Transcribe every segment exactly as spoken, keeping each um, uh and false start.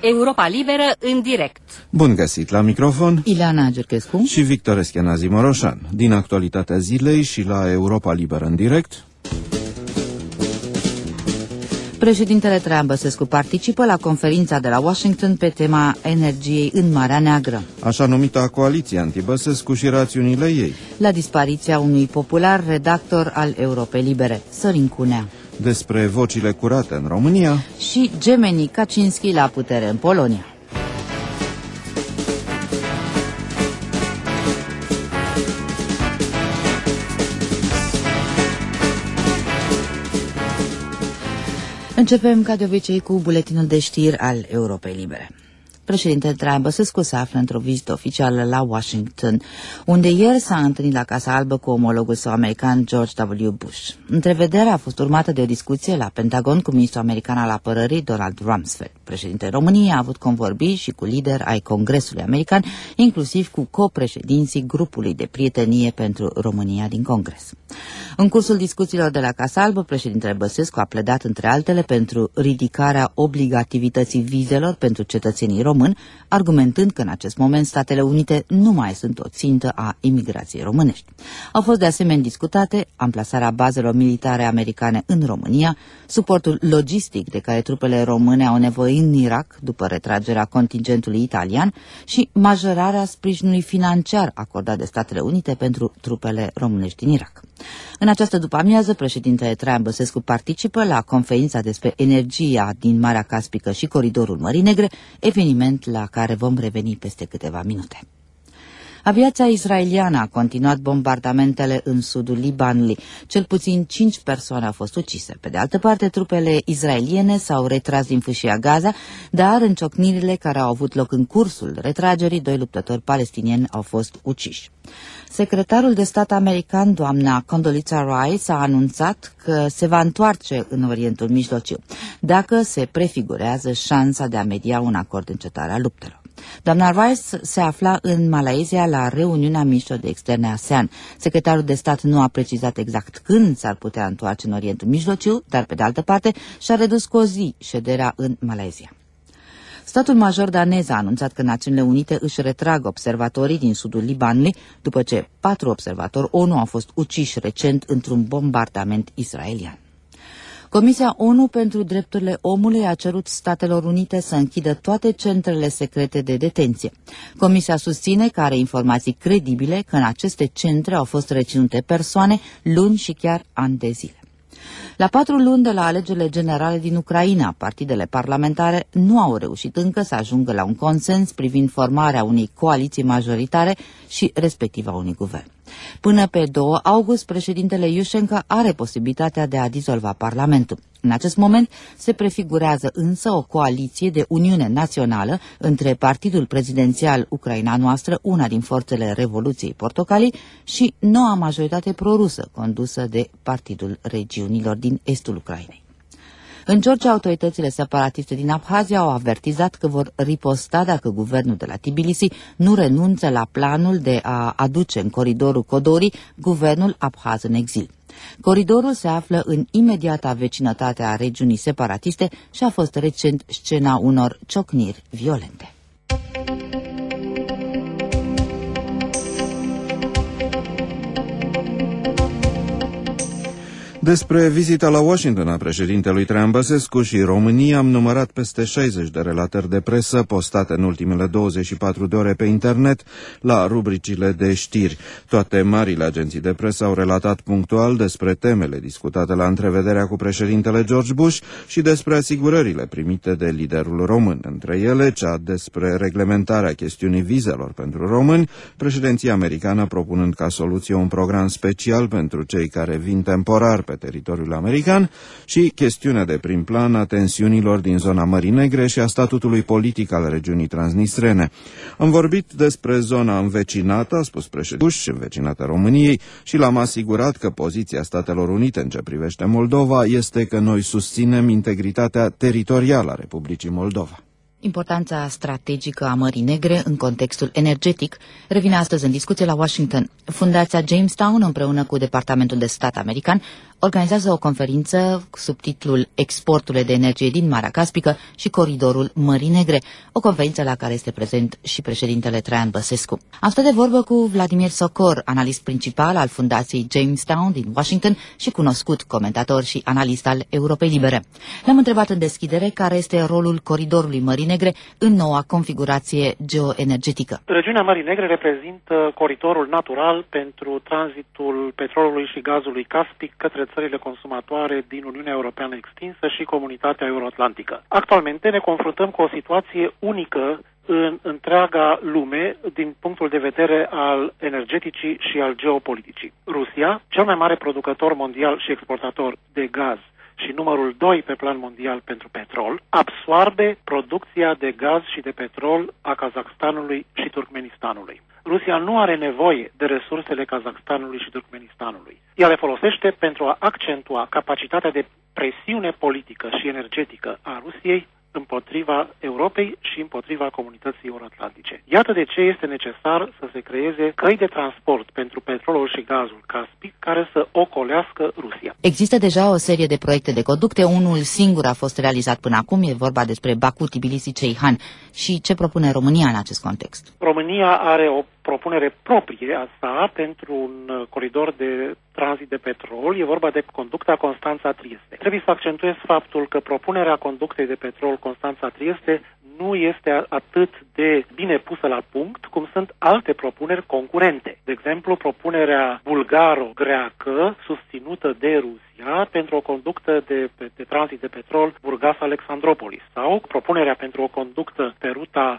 Europa Liberă în direct. Bun găsit la microfon Ileana Gerchescu și Victor Eschenazi Moroșan. Din actualitatea zilei și la Europa Liberă în direct. Președintele Traian Băsescu participă la conferința de la Washington pe tema energiei în Marea Neagră. Așa numita coaliție anti-Băsescu și rațiunile ei. La dispariția unui popular redactor al Europei Libere, Sorin Cunea. Despre vocile curate în România. Și gemenii Kaczynski la putere în Polonia. Începem, ca de obicei, cu buletinul de știri al Europei Libere. Președintele Traian Băsescu se află într-o vizită oficială la Washington, unde ieri s-a întâlnit la Casa Albă cu omologul său american George W. Bush. Întrevederea a fost urmată de o discuție la Pentagon cu ministrul american al apărării Donald Rumsfeld. Președintele României a avut convorbiri și cu lideri ai Congresului american, inclusiv cu copreședinții grupului de prietenie pentru România din Congres. În cursul discuțiilor de la Casa Albă, președintele Băsescu a pledat, între altele, pentru ridicarea obligativității vizelor pentru cetățenii români, argumentând că în acest moment Statele Unite nu mai sunt o țintă a imigrației românești. Au fost de asemenea discutate amplasarea bazelor militare americane în România, suportul logistic de care trupele române au nevoie în Irak după retragerea contingentului italian și majorarea sprijinului financiar acordat de Statele Unite pentru trupele românești din Irak. În această după-amiază, președintele Traian Băsescu participă la conferința despre energia din Marea Caspică și coridorul Mării Negre, eveniment la care vom reveni peste câteva minute. Aviația israeliană a continuat bombardamentele în sudul Libanului. Cel puțin cinci persoane au fost ucise. Pe de altă parte, trupele israeliene s-au retras din fâșia Gaza, dar în ciocnirile care au avut loc în cursul retragerii, doi luptători palestinieni au fost uciși. Secretarul de stat american, doamna Condoleezza Rice, a anunțat că se va întoarce în Orientul Mijlociu, dacă se prefigurează șansa de a media un acord de încetare a luptelor. Doamna Rice se afla în Malaysia la reuniunea ministrilor de externe ASEAN. Secretarul de stat nu a precizat exact când s-ar putea întoarce în Orientul Mijlociu, dar pe de altă parte și-a redus cu o zi șederea în Malaysia. Statul major danez a anunțat că Națiunile Unite își retrag observatorii din sudul Libanului după ce patru observatori ONU au fost uciși recent într-un bombardament israelian. Comisia ONU pentru Drepturile Omului a cerut Statelor Unite să închidă toate centrele secrete de detenție. Comisia susține că are informații credibile că în aceste centre au fost reținute persoane luni și chiar ani de zile. La patru luni de la alegerile generale din Ucraina, partidele parlamentare nu au reușit încă să ajungă la un consens privind formarea unei coaliții majoritare și respectiv a unui guvern. Până pe doi august, președintele Iușenko are posibilitatea de a dizolva Parlamentul. În acest moment se prefigurează însă o coaliție de uniune națională între Partidul Prezidențial Ucraina Noastră, una din forțele Revoluției Portocalii, și noua majoritate prorusă, condusă de Partidul Regiunilor din estul Ucrainei. În Georgia, autoritățile separatiste din Abhazia au avertizat că vor riposta dacă guvernul de la Tbilisi nu renunță la planul de a aduce în coridorul Codori guvernul abhaz în exil. Coridorul se află în imediata vecinătate a regiunii separatiste și a fost recent scena unor ciocniri violente. Despre vizita la Washington a președintelui Traian Băsescu și România am numărat peste șaizeci de relatări de presă postate în ultimele douăzeci și patru de ore pe internet la rubricile de știri. Toate marile agenții de presă au relatat punctual despre temele discutate la întrevederea cu președintele George Bush și despre asigurările primite de liderul român. Între ele, cea despre reglementarea chestiunii vizelor pentru români, președinția americană propunând ca soluție un program special pentru cei care vin temporar pe teritoriul american și chestiunea de prim plan a tensiunilor din zona Mării Negre și a statutului politic al regiunii transnistrene. Am vorbit despre zona învecinată, a spus președintele Bush, învecinată României, și l-am asigurat că poziția Statelor Unite în ce privește Moldova este că noi susținem integritatea teritorială a Republicii Moldova. Importanța strategică a Mării Negre în contextul energetic revine astăzi în discuție la Washington. Fundația Jamestown, împreună cu Departamentul de Stat american, organizează o conferință cu subtitlul Exporturile de energie din Marea Caspică și Coridorul Mării Negre, o conferință la care este prezent și președintele Traian Băsescu. Am stat de vorbă cu Vladimir Socor, analist principal al Fundației Jamestown din Washington și cunoscut comentator și analist al Europei Libere. L-am întrebat în deschidere care este rolul Coridorului Mării Negre în noua configurație geoenergetică. Regiunea Mării Negre reprezintă coridorul natural pentru tranzitul petrolului și gazului caspic către țările consumatoare din Uniunea Europeană extinsă și Comunitatea Euroatlantică. Actualmente ne confruntăm cu o situație unică în întreaga lume din punctul de vedere al energeticii și al geopoliticii. Rusia, cel mai mare producător mondial și exportator de gaz și numărul doi pe plan mondial pentru petrol, absoarbe producția de gaz și de petrol a Kazakhstanului și Turkmenistanului. Rusia nu are nevoie de resursele Kazakhstanului și Turkmenistanului. Ea le folosește pentru a accentua capacitatea de presiune politică și energetică a Rusiei împotriva Europei și împotriva comunității euroatlantice. Iată de ce este necesar să se creeze căi de transport pentru petrolul și gazul caspic care să ocolească Rusia. Există deja o serie de proiecte de conducte, unul singur a fost realizat până acum, e vorba despre Baku-Tbilisi-Ceyhan. Și ce propune România în acest context? România are o propunere proprie a sa pentru un coridor de tranzit de petrol. E vorba de conducta Constanța-Trieste. Trebuie să accentuez faptul că propunerea conductei de petrol Constanța-Trieste nu este atât de bine pusă la punct cum sunt alte propuneri concurente. De exemplu, propunerea bulgaro-greacă susținută de Rusia pentru o conductă de, de, de tranzit de petrol Burgas-Alexandropolis sau propunerea pentru o conductă pe ruta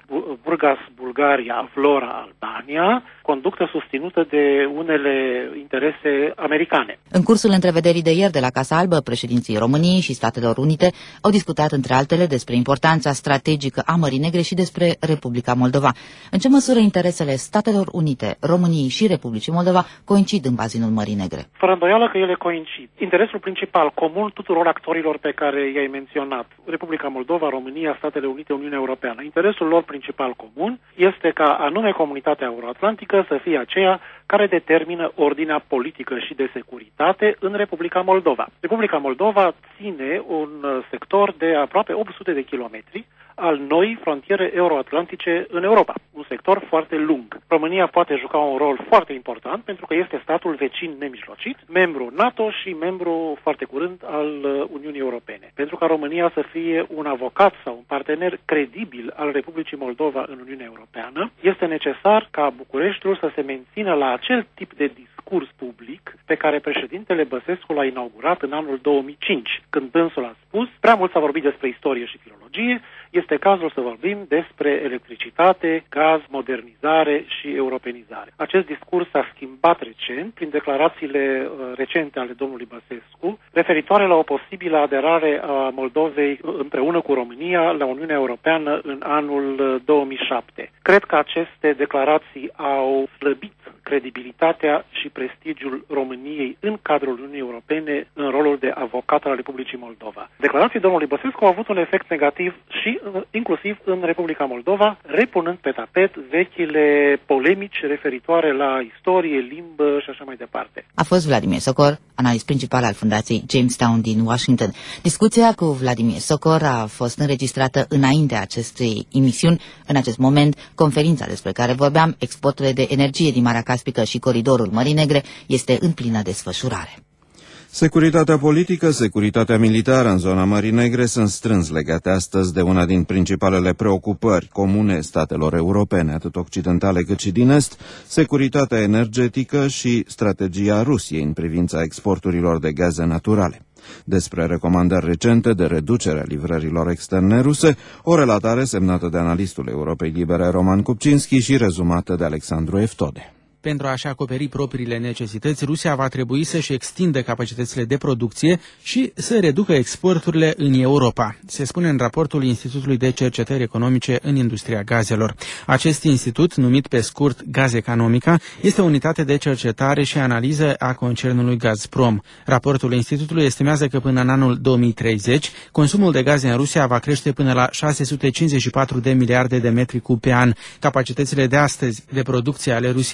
Burgas-Bulgaria-Vlora-Albania, conductă susținută de unele interese americane. În cursul întrevederii de ieri de la Casa Albă, președinții României și Statelor Unite au discutat între altele despre importanța strategică a Mării Negre și despre Republica Moldova. În ce măsură interesele Statelor Unite, României și Republicii Moldova coincid în bazinul Mării Negre? Fără îndoială că ele coincid. Interesul principal, comun tuturor actorilor pe care i-ai menționat, Republica Moldova, România, Statele Unite, Uniunea Europeană, interesul lor principal comun este ca anume comunitatea euroatlantică să fie aceea care determină ordinea politică și de securitate în Republica Moldova. Republica Moldova ține un sector de aproape opt sute de kilometri al noi frontiere euroatlantice în Europa. Un sector foarte lung. România poate juca un rol foarte important pentru că este statul vecin nemijlocit, membru NATO și membru foarte curând al Uniunii Europene. Pentru ca România să fie un avocat sau un partener credibil al Republicii Moldova în Uniunea Europeană, este necesar ca Bucureștiul să se mențină la acel tip de discurs public pe care președintele Băsescu l-a inaugurat în anul două mii cinci, când dânsul a spus, prea mult s-a vorbit despre istorie și filologie, este cazul să vorbim despre electricitate, gaz, modernizare și europenizare. Acest discurs s-a schimbat recent prin declarațiile recente ale domnului Băsescu referitoare la o posibilă aderare a Moldovei împreună cu România la Uniunea Europeană în anul două mii șapte. Cred că aceste declarații au slăbit credibilitatea și prestigiul României în cadrul Uniunii Europene în rolul de avocat al Republicii Moldova. Declarații domnului Băsescu au avut un efect negativ și inclusiv în Republica Moldova, repunând pe tapet vechile polemici referitoare la istorie, limbă și așa mai departe. A fost Vladimir Socor, analist principal al Fundației Jamestown din Washington. Discuția cu Vladimir Socor a fost înregistrată înaintea acestei emisiuni. În acest moment, conferința despre care vorbeam, exporturile de energie din Marea Caspică și Coridorul Mării Negre, este în plină desfășurare. Securitatea politică, securitatea militară în zona Mării Negre sunt strâns legate astăzi de una din principalele preocupări comune statelor europene, atât occidentale cât și din est, securitatea energetică și strategia Rusiei în privința exporturilor de gaze naturale. Despre recomandări recente de reducere a livrărilor externe ruse, o relatare semnată de analistul Europei Libere Roman Kupczynski și rezumată de Alexandru Eftode. Pentru a-și acoperi propriile necesități, Rusia va trebui să-și extindă capacitățile de producție și să reducă exporturile în Europa, se spune în raportul Institutului de Cercetări Economice în Industria Gazelor. Acest institut, numit pe scurt Gaz Economica, este o unitate de cercetare și analiză a concernului Gazprom. Raportul institutului estimează că până în anul două mii treizeci, consumul de gaze în Rusia va crește până la șase sute cincizeci și patru de miliarde de metri cub pe an. Capacitățile de astăzi de producție ale Rusiei nu sunt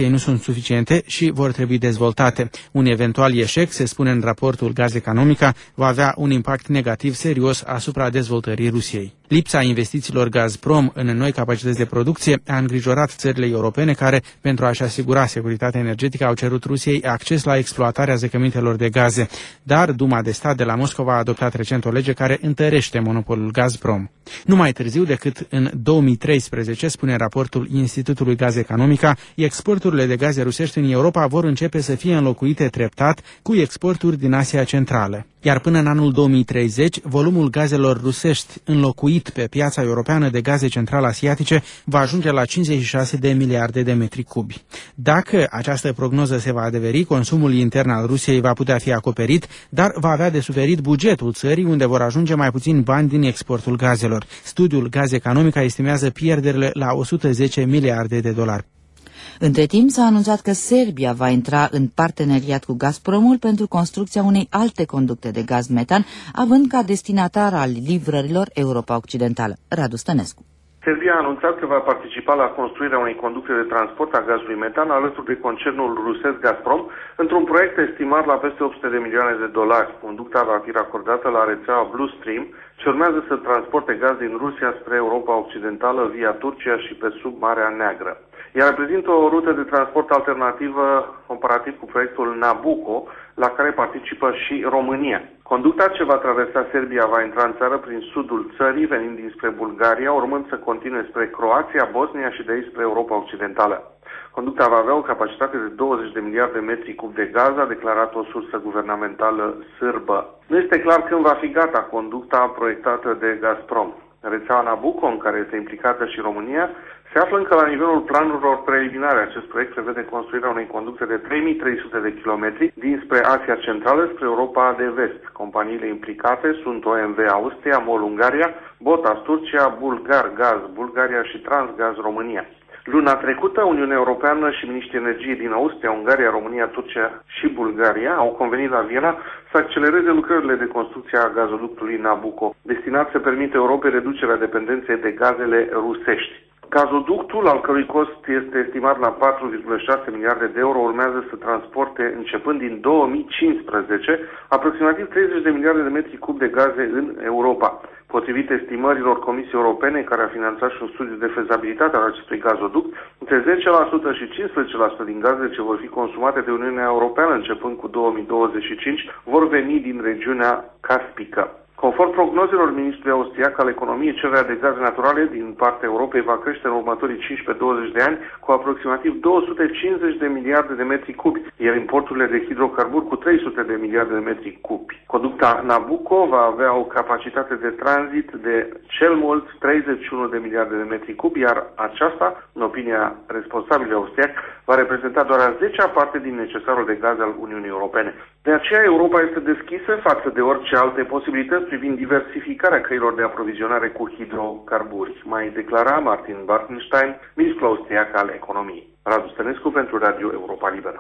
suficiente și vor trebui dezvoltate. Un eventual eșec, se spune în raportul Gaz Economica, va avea un impact negativ serios asupra dezvoltării Rusiei. Lipsa investițiilor Gazprom în noi capacități de producție a îngrijorat țările europene care, pentru a-și asigura securitatea energetică, au cerut Rusiei acces la exploatarea zăcămintelor de gaze. Dar Duma de Stat de la Moscova a adoptat recent o lege care întărește monopolul Gazprom. Nu mai târziu decât în două mii treisprezece, spune raportul Institutului Gaz Economica, exporturile de gaze rusești în Europa vor începe să fie înlocuite treptat cu exporturi din Asia Centrală. Iar până în anul două mii treizeci, volumul gazelor rusești înlocuit pe piața europeană de gaze central-asiatice va ajunge la cincizeci și șase de miliarde de metri cubi. Dacă această prognoză se va adeveri, consumul intern al Rusiei va putea fi acoperit, dar va avea de suferit bugetul țării, unde vor ajunge mai puțin bani din exportul gazelor. Studiul Gaz Economica estimează pierderile la o sută zece miliarde de dolari. Între timp s-a anunțat că Serbia va intra în parteneriat cu Gazpromul pentru construcția unei alte conducte de gaz metan, având ca destinatar al livrărilor Europa Occidentală. Radu Stănescu. Serbia a anunțat că va participa la construirea unei conducte de transport a gazului metan alături de concernul rusesc Gazprom într-un proiect estimat la peste opt sute de milioane de dolari. Conducta va fi racordată la rețeaua Blue Stream, ce urmează să transporte gaz din Rusia spre Europa Occidentală via Turcia și pe sub Marea Neagră. Ea reprezintă o rută de transport alternativă comparativ cu proiectul Nabucco, la care participă și România. Conducta ce va traversa Serbia va intra în țară prin sudul țării, venind dinspre Bulgaria, urmând să continue spre Croația, Bosnia și de aici spre Europa Occidentală. Conducta va avea o capacitate de douăzeci de miliarde de metri cub de gaz, a declarat o sursă guvernamentală sârbă. Nu este clar când va fi gata conducta proiectată de Gazprom. Rețeaua Nabucco, în care este implicată și România, se află încă la nivelul planurilor preliminare. Acest proiect prevede construirea unei conducte de trei mii trei sute de kilometri dinspre Asia Centrală spre Europa de Vest. Companiile implicate sunt O M V Austria, MOL Ungaria, Botas Turcia, Bulgar Gaz Bulgaria și Transgaz România. Luna trecută, Uniunea Europeană și miniștrii energiei din Austria, Ungaria, România, Turcia și Bulgaria au convenit la Viena să accelereze lucrările de construcție a gazoductului Nabucco, destinat să permită Europei reducerea dependenței de gazele rusești. Gazoductul, al cărui cost este estimat la patru virgulă șase miliarde de euro, urmează să transporte, începând din două mii cincisprezece, aproximativ treizeci de miliarde de metri cub de gaze în Europa. Potrivit estimărilor Comisiei Europene, care a finanțat și un studiu de fezabilitate al acestui gazoduct, între zece la sută și cincisprezece la sută din gazele ce vor fi consumate de Uniunea Europeană începând cu două mii douăzeci și cinci vor veni din regiunea caspică. Conform prognozelor ministrului austriac al economiei, cererea de gaze naturale din partea Europei va crește în următorii cincisprezece douăzeci de ani cu aproximativ două sute cincizeci de miliarde de metri cubi, iar importurile de hidrocarburi cu trei sute de miliarde de metri cubi. Conducta Nabucco va avea o capacitate de tranzit de cel mult treizeci și unu de miliarde de metri cubi, iar aceasta, în opinia responsabilului austriac, va reprezenta doar a zecea parte din necesarul de gaze al Uniunii Europene. De aceea, Europa este deschisă față de orice alte posibilități privind diversificarea căilor de aprovizionare cu hidrocarburi, mai declara Martin Bartenstein, ministrul austriac al economiei. Radu Stănescu pentru Radio Europa Liberă.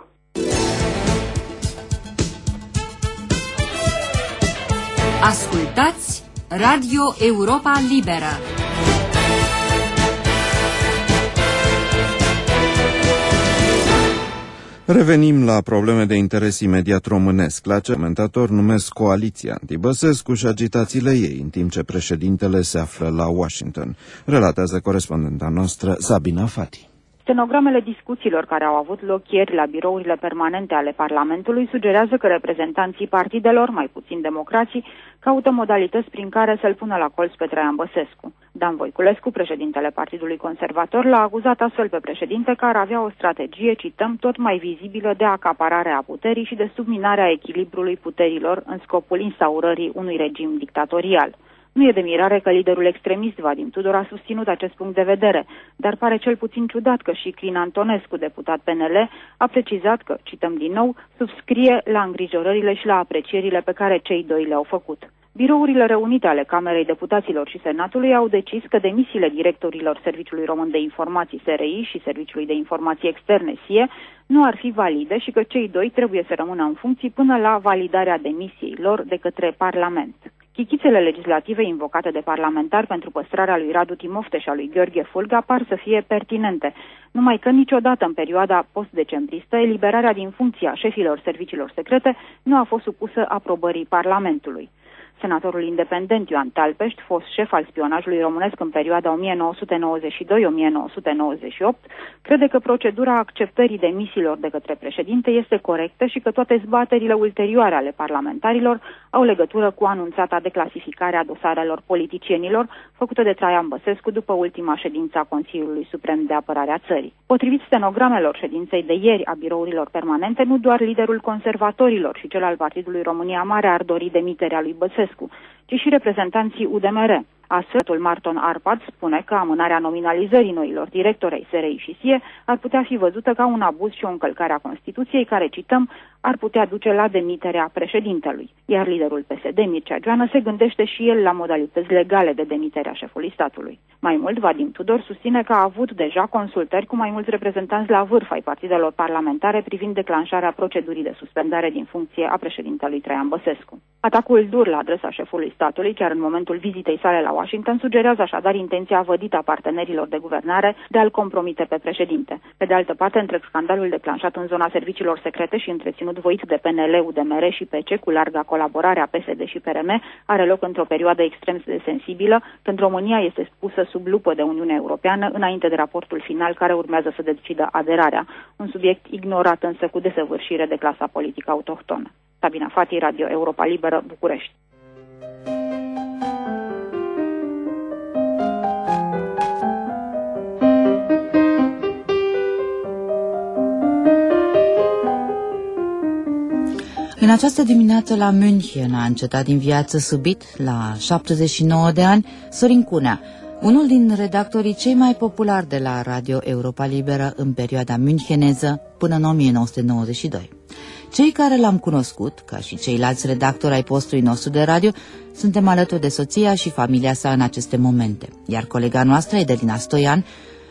Ascultați Radio Europa Liberă. Revenim la probleme de interes imediat românesc, la ce comentatori numesc coaliția anti-Băsescu și agitațiile ei, în timp ce președintele se află la Washington. Relatează corespondenta noastră, Sabina Fati. Stenogramele discuțiilor care au avut loc ieri la birourile permanente ale Parlamentului sugerează că reprezentanții partidelor, mai puțin democrații, caută modalități prin care să-l pună la colț pe Traian Băsescu. Dan Voiculescu, președintele Partidului Conservator, l-a acuzat astfel pe președinte că ar avea o strategie, cităm, tot mai vizibilă de acaparare a puterii și de subminare a echilibrului puterilor în scopul instaurării unui regim dictatorial. Nu e de mirare că liderul extremist Vadim Tudor a susținut acest punct de vedere, dar pare cel puțin ciudat că și Crin Antonescu, deputat P N L, a precizat că, cităm din nou, subscrie la îngrijorările și la aprecierile pe care cei doi le-au făcut. Birourile reunite ale Camerei Deputaților și Senatului au decis că demisiile directorilor Serviciului Român de Informații S R I și Serviciului de Informații Externe S I E nu ar fi valide și că cei doi trebuie să rămână în funcții până la validarea demisiei lor de către Parlament. Chichițele legislative invocate de parlamentari pentru păstrarea lui Radu Timofte și a lui Gheorghe Fulga par să fie pertinente, numai că niciodată în perioada post-decembristă eliberarea din funcție a șefilor serviciilor secrete nu a fost supusă aprobării Parlamentului. Senatorul independent Ioan Talpești, fost șef al spionajului românesc în perioada o mie nouă sute nouăzeci și doi - o mie nouă sute nouăzeci și opt, crede că procedura acceptării demisiilor de către președinte este corectă și că toate zbaterile ulterioare ale parlamentarilor au legătură cu anunțata declasificare a dosarelor politicienilor făcută de Traian Băsescu după ultima ședință a Consiliului Suprem de Apărare a țării. Potrivit stenogramelor ședinței de ieri a birourilor permanente, nu doar liderul conservatorilor și cel al Partidului România Mare ar dori demiterea lui Băsescu, ci și reprezentanții U D M R. Astfel, Marton Arpad spune că amânarea nominalizării noilor directori ai S R I și S I E ar putea fi văzută ca un abuz și o încălcare a Constituției care, cităm, ar putea duce la demiterea președintelui. Iar liderul P S D, Mircea Joană, se gândește și el la modalități legale de demitere a șefului statului. Mai mult, Vadim Tudor susține că a avut deja consultări cu mai mulți reprezentanți la vârf ai partidelor parlamentare privind declanșarea procedurii de suspendare din funcție a președintelui Traian Băsescu. Atacul dur la adresa șefului statului, chiar în momentul vizitei sale la Washington, sugerează așadar intenția vădită a partenerilor de guvernare de a-l compromite pe președinte. Pe de altă parte, întreg scandalul declanșat în zona serviciilor secrete și întreținut voit de P N L, U D M R și P C cu larga colaborare a P S D și P R M are loc într-o perioadă extrem de sensibilă, când România este pusă sub lupă de Uniunea Europeană înainte de raportul final care urmează să decidă aderarea, un subiect ignorat însă cu desăvârșire de clasa politică autohtonă. Sabina Fati, Radio Europa Liberă, București. În această dimineață la München a încetat din viață subit, la șaptezeci și nouă de ani, Sorin Cunea, unul din redactorii cei mai populari de la Radio Europa Liberă în perioada müncheneză până în o mie nouă sute nouăzeci și doi. Cei care l-am cunoscut, ca și ceilalți redactori ai postului nostru de radio, suntem alături de soția și familia sa în aceste momente, iar colega noastră, Edelina Stoian,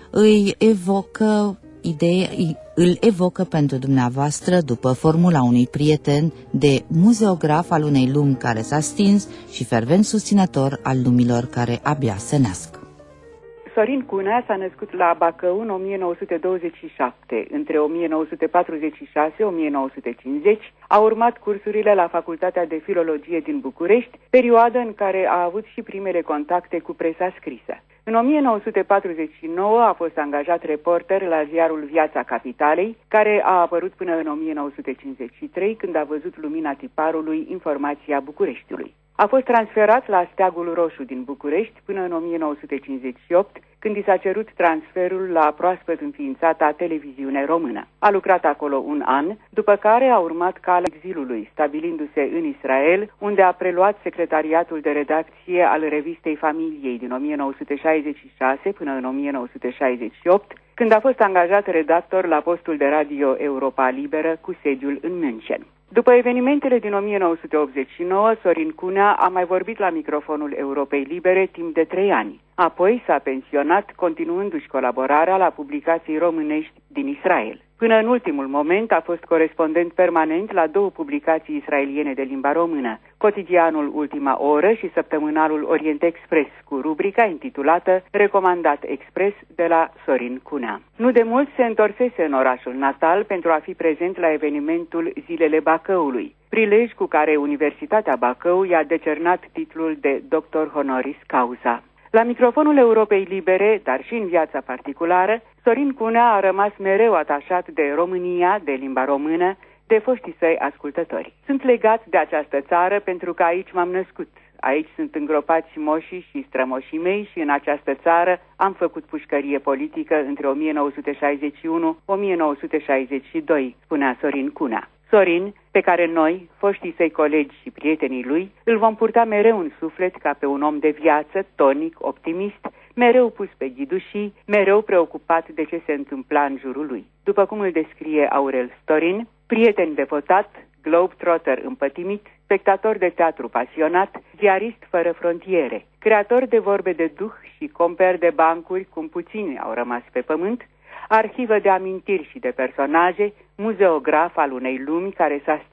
îi evocă idee, îl evocă pentru dumneavoastră după formula unui prieten de muzeograf al unei lumi care s-a stins și fervent susținător al lumilor care abia se nasc. Sorin Cunea s-a născut la Bacău în o mie nouă sute douăzeci și șapte. Între o mie nouă sute patruzeci și șase - o mie nouă sute cincizeci a urmat cursurile la Facultatea de Filologie din București, perioadă în care a avut și primele contacte cu presa scrisă. În o mie nouă sute patruzeci și nouă a fost angajat reporter la ziarul Viața Capitalei, care a apărut până în o mie nouă sute cincizeci și trei, când a văzut lumina tiparului Informația Bucureștiului. A fost transferat la Steagul Roșu din București până în o mie nouă sute cincizeci și opt, când i s-a cerut transferul la proaspăt înființata Televiziune Română. A lucrat acolo un an, după care a urmat calea exilului, stabilindu-se în Israel, unde a preluat secretariatul de redacție al revistei Familiei din o mie nouă sute șaizeci și șase până în o mie nouă sute șaizeci și opt, când a fost angajat redactor la postul de radio Europa Liberă cu sediul în München. După evenimentele din o mie nouă sute optzeci și nouă, Sorin Cunea a mai vorbit la microfonul Europei Libere timp de trei ani. Apoi s-a pensionat, continuându-și colaborarea la publicații românești din Israel. Până în ultimul moment a fost corespondent permanent la două publicații israeliene de limba română, cotidianul Ultima Oră și săptămânalul Orient Express, cu rubrica intitulată Recomandat Express de la Sorin Cunea. Nu de mult se întorsese în orașul natal pentru a fi prezent la evenimentul Zilele Bacăului, prilej cu care Universitatea Bacău i-a decernat titlul de doctor honoris causa. La microfonul Europei Libere, dar și în viața particulară, Sorin Cunea a rămas mereu atașat de România, de limba română, de foștii săi ascultători. Sunt legat de această țară pentru că aici m-am născut. Aici sunt îngropați moșii și strămoșii mei și în această țară am făcut pușcărie politică între o mie nouă sute șaizeci și unu - o mie nouă sute șaizeci și doi, spunea Sorin Cunea. Sorin, pe care noi, foștii săi colegi și prietenii lui, îl vom purta mereu în suflet ca pe un om de viață, tonic, optimist, mereu pus pe ghidușii, mereu preocupat de ce se întâmpla în jurul lui. După cum îl descrie Aurel Storin, prieten devotat, globetrotter împătimit, spectator de teatru pasionat, ziarist fără frontiere, creator de vorbe de duh și comper de bancuri cum puțini au rămas pe pământ, arhivă de amintiri și de personaje, muzeograf al unei lumi care s-a stins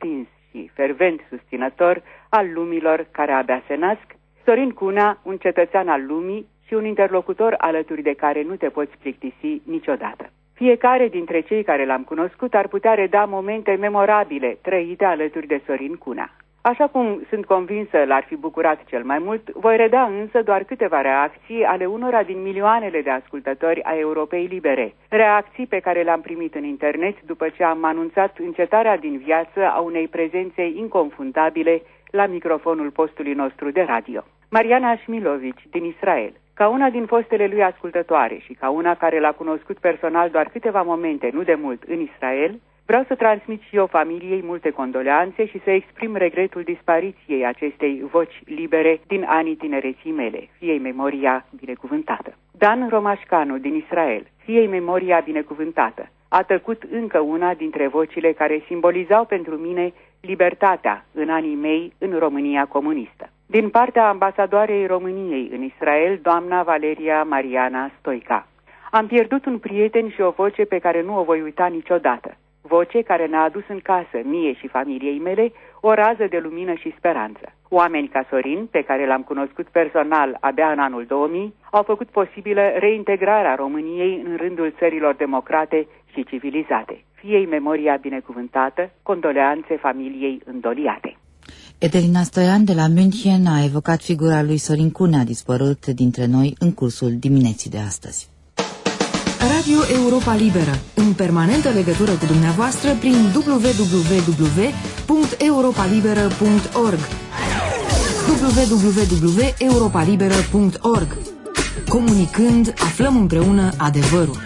și fervent susținător al lumilor care abia se nasc, Sorin Cunea, un cetățean al lumii și un interlocutor alături de care nu te poți plictisi niciodată. Fiecare dintre cei care l-am cunoscut ar putea reda momente memorabile trăite alături de Sorin Cunea. Așa cum sunt convinsă l-ar fi bucurat cel mai mult, voi reda însă doar câteva reacții ale unora din milioanele de ascultători a Europei Libere. Reacții pe care le-am primit în internet după ce am anunțat încetarea din viață a unei prezențe inconfundabile la microfonul postului nostru de radio. Mariana Șmilovici, din Israel. Ca una din fostele lui ascultătoare și ca una care l-a cunoscut personal doar câteva momente, nu de mult, în Israel, vreau să transmit și eu familiei multe condoleanțe și să exprim regretul dispariției acestei voci libere din anii tinereții mele, fie-i memoria binecuvântată. Dan Romașcanu, din Israel, fie-i memoria binecuvântată, a tăcut încă una dintre vocile care simbolizau pentru mine libertatea în anii mei în România comunistă. Din partea ambasadoarei României în Israel, doamna Valeria Mariana Stoica. Am pierdut un prieten și o voce pe care nu o voi uita niciodată. Voce care ne-a adus în casă, mie și familiei mele, o rază de lumină și speranță. Oameni ca Sorin, pe care l-am cunoscut personal abia în anul două mii, au făcut posibilă reintegrarea României în rândul țărilor democrate și civilizate. Fie-i memoria binecuvântată, condoleanțe familiei îndoliate. Edelina Stoian de la München a evocat figura lui Sorin Cunea, dispărut dintre noi în cursul dimineții de astăzi. Radio Europa Liberă, în permanentă legătură cu dumneavoastră prin w w w punct europa liberă punct org w w w punct europa liberă punct org. Comunicând, aflăm împreună adevărul.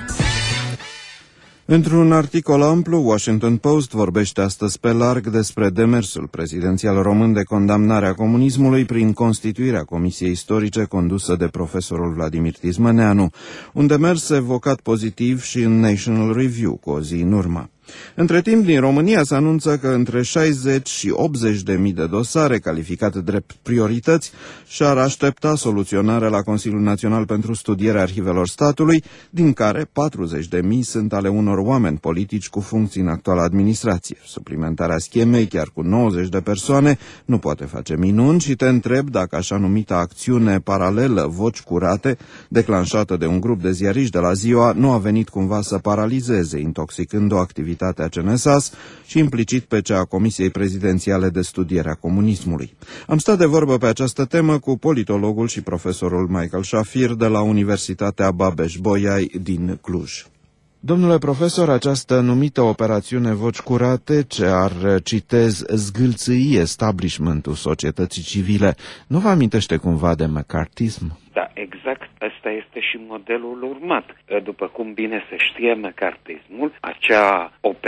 Într-un articol amplu, Washington Post vorbește astăzi pe larg despre demersul prezidențial român de condamnare a comunismului prin constituirea Comisiei Istorice condusă de profesorul Vladimir Tismăneanu, un demers evocat pozitiv și în National Review cu o zi în urmă. Între timp, din România se anunță că între șaizeci și optzeci de mii de dosare calificate drept priorități și-ar aștepta soluționarea la Consiliul Național pentru Studierea Arhivelor Statului, din care patruzeci de mii sunt ale unor oameni politici cu funcții în actuala administrație. Suplimentarea schemei, chiar cu nouăzeci de persoane, nu poate face minuni și te întreb dacă așa numita acțiune paralelă Voci Curate, declanșată de un grup de ziariști de la Ziua, nu a venit cumva să paralizeze, intoxicând o activitate a C N S A S și implicit pe cea a Comisiei Prezidențiale de Studiere a Comunismului. Am stat de vorbă pe această temă cu politologul și profesorul Michael Shafir de la Universitatea Babeș-Bolyai din Cluj. Domnule profesor, această numită operațiune Voci Curate, ce ar, citez, zgâlțâi establishmentul societății civile, nu vă amintește cumva de McCarthyism? Da, exact. Ăsta este și modelul urmat. După cum bine se știe, McCarthyismul, acea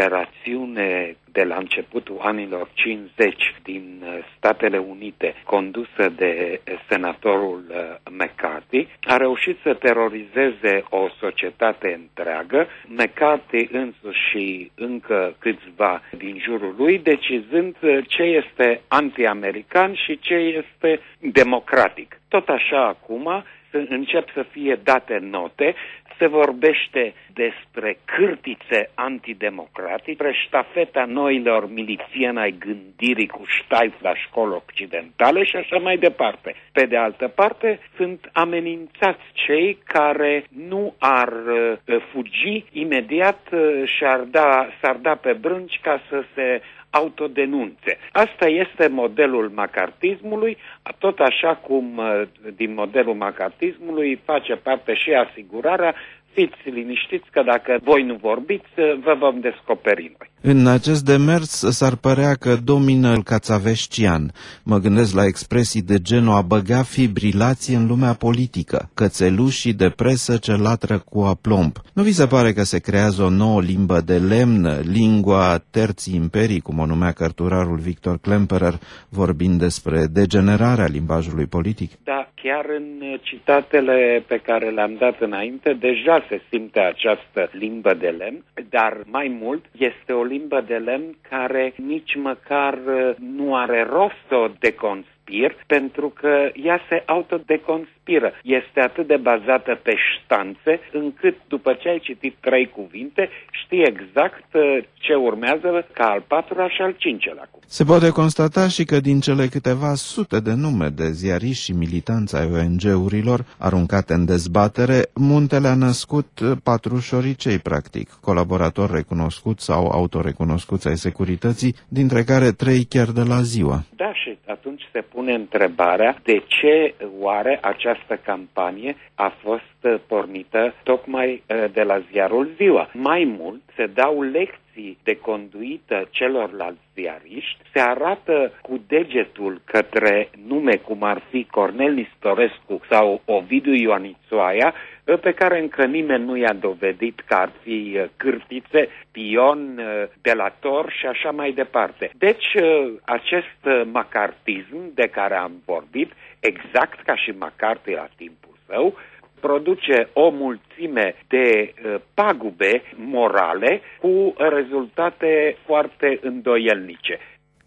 operațiune de la începutul anilor cincizeci din Statele Unite, condusă de senatorul McCarthy, a reușit să terorizeze o societate întreagă, McCarthy însuși și încă câțiva din jurul lui, decizând ce este anti-american și ce este democratic. Tot așa acum încep să fie date note, se vorbește despre cârtițe antidemocratice, despre ștafeta noilor milițieni ai gândirii cu ștaif la școli occidentale și așa mai departe. Pe de altă parte, sunt amenințați cei care nu ar uh, fugi imediat uh, și-ar da, s-ar da pe brânci ca să se autodenunțe. Asta este modelul macartismului, tot așa cum din modelul macartismului face parte și asigurarea: fiți liniștiți că dacă voi nu vorbiți, vă vom descoperi noi. În acest demers s-ar părea că domină cațavescian. Mă gândesc la expresii de genul a băga fibrilație în lumea politică, cățelușii de presă ce latră cu aplomb. Nu vi se pare că se creează o nouă limbă de lemn, lingua terții imperii, cum o numea cărturarul Victor Klemperer, vorbind despre degenerarea limbajului politic? Da, chiar în citatele pe care le-am dat înainte, deja se simte această limbă de lemn, dar mai mult este o limbă de lemn care nici măcar nu are rost să o deconstruim conspir, pentru că ea se autodeconspiră. Este atât de bazată pe ștanțe, încât după ce ai citit trei cuvinte, știi exact ce urmează ca al patrulea și al cincelea. Se poate constata și că din cele câteva sute de nume de ziariști și militanți ai O N G-urilor aruncate în dezbatere, Muntele a născut patru șoricei, practic, colaboratori recunoscuți sau autorecunoscuți ai securității, dintre care trei chiar de la Ziua. Da, și atunci se pune întrebarea de ce oare această campanie a fost pornită tocmai de la ziarul Ziua. Mai mult, se dau lecții de conduită celorlalți ziariști, se arată cu degetul către nume cum ar fi Cornel Nistorescu sau Ovidiu Ioanițoaia, pe care încă nimeni nu i-a dovedit că ar fi cârtițe, pion, delator și așa mai departe. Deci, acest macartism de care am vorbit, exact ca și McCarthy la timpul său, produce o mulțime de uh, pagube morale cu rezultate foarte îndoielnice.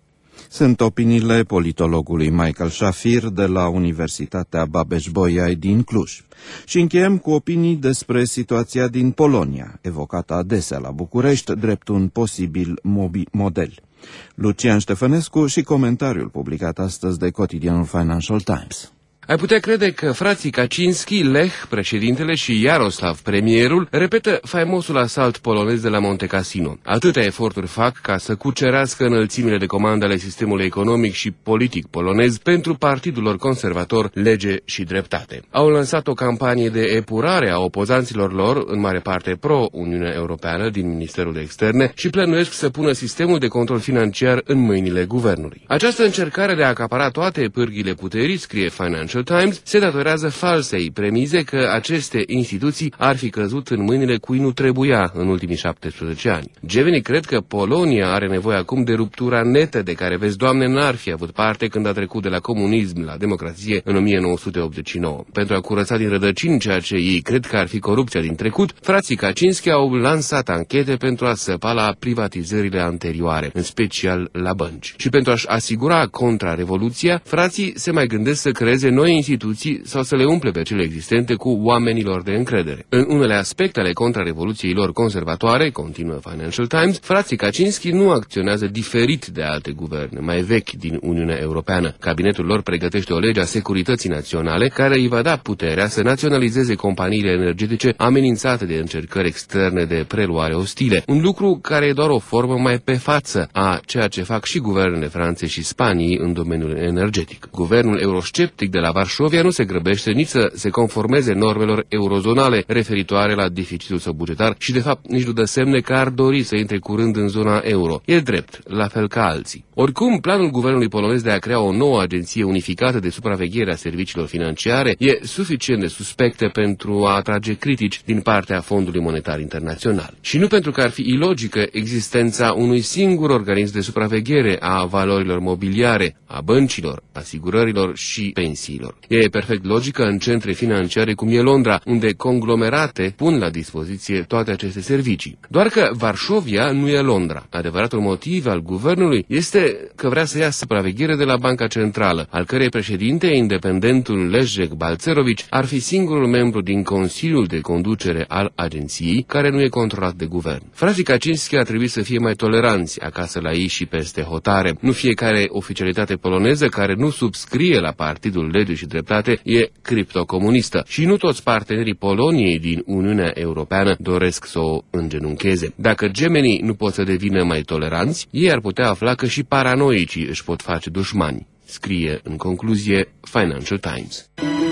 Sunt opiniile politologului Michael Shafir de la Universitatea Babeș-Bolyai din Cluj. Și încheiem cu opinii despre situația din Polonia, evocată adesea la București drept un posibil model. Lucian Ștefănescu și comentariul publicat astăzi de cotidianul Financial Times. Ai putea crede că frații Kaczynski, Lech, președintele, și Jaroslav, premierul, repetă faimosul asalt polonez de la Monte Cassino. Atâtea eforturi fac ca să cucerească înălțimile de comandă ale sistemului economic și politic polonez pentru partidul lor conservator Lege și Dreptate. Au lansat o campanie de epurare a opozanților lor, în mare parte pro-Uniunea Europeană, din Ministerul de Externe, și plănuiesc să pună sistemul de control financiar în mâinile guvernului. Această încercare de a acapara toate pârghile puterii, scrie Financial Times, se datorează falsei premize că aceste instituții ar fi căzut în mâinile cui nu trebuia în ultimii șaptesprezece ani. Gemenii cred că Polonia are nevoie acum de ruptura netă de care, vezi, Doamne, n-ar fi avut parte când a trecut de la comunism la democrație în o mie nouă sute optzeci și nouă. Pentru a curăța din rădăcini ceea ce ei cred că ar fi corupția din trecut, frații Kaczynski au lansat anchete pentru a săpa la privatizările anterioare, în special la bănci. Și pentru a-și asigura contrarevoluția, frații se mai gândesc să creeze noi instituții sau să le umple pe cele existente cu oamenilor de încredere. În unele aspecte ale contrarevoluției lor conservatoare, continuă Financial Times, frații Kaczynski nu acționează diferit de alte guverne mai vechi din Uniunea Europeană. Cabinetul lor pregătește o lege a securității naționale care îi va da puterea să naționalizeze companiile energetice amenințate de încercări externe de preluare ostile. Un lucru care e doar o formă mai pe față a ceea ce fac și guvernele Franței și Spaniei în domeniul energetic. Guvernul eurosceptic de la Varșovia nu se grăbește nici să se conformeze normelor eurozonale referitoare la deficitul său bugetar și, de fapt, nici nu dă semne că ar dori să intre curând în zona euro. E drept, la fel ca alții. Oricum, planul guvernului polonez de a crea o nouă agenție unificată de supraveghere a serviciilor financiare e suficient de suspectă pentru a atrage critici din partea Fondului Monetar Internațional. Și nu pentru că ar fi ilogică existența unui singur organism de supraveghere a valorilor mobiliare, a băncilor, asigurărilor și pensiilor. E perfect logică în centre financiare cum e Londra, unde conglomerate pun la dispoziție toate aceste servicii. Doar că Varșovia nu e Londra. Adevăratul motiv al guvernului este că vrea să ia supraveghere de la Banca Centrală, al cărei președinte, independentul Leszek Balcerowicz, ar fi singurul membru din Consiliul de Conducere al agenției, care nu e controlat de guvern. Frații Kaczynski ar trebui să fie mai toleranți acasă la ei și peste hotare. Nu fiecare oficialitate poloneză care nu subscrie la Partidul Lege și Dreptate e criptocomunistă și nu toți partenerii Poloniei din Uniunea Europeană doresc să o îngenuncheze. Dacă gemenii nu pot să devină mai toleranți, ei ar putea afla că și paranoicii își pot face dușmani, scrie în concluzie Financial Times.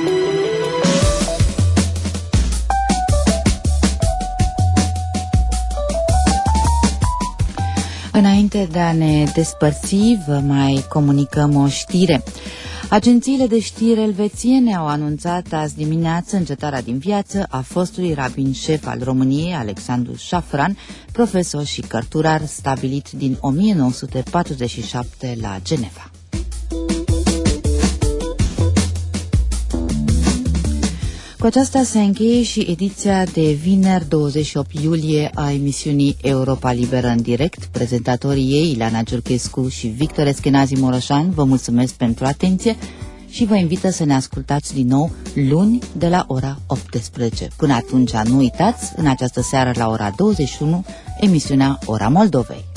Înainte de a ne despărți, vă mai comunicăm o știre. Agențiile de știri elvețiene au anunțat azi dimineață încetarea din viață a fostului rabin șef al României, Alexandru Șafran, profesor și cărturar stabilit din o mie nouă sute patruzeci și șapte la Geneva. Cu aceasta se încheie și ediția de vineri douăzeci și opt iulie a emisiunii Europa Liberă în direct. Prezentatorii ei, Ileana Giurchescu și Victor Eschenazi Moroșan, vă mulțumesc pentru atenție și vă invită să ne ascultați din nou luni de la ora optsprezece. Până atunci, nu uitați, în această seară la ora douăzeci și unu, emisiunea Ora Moldovei.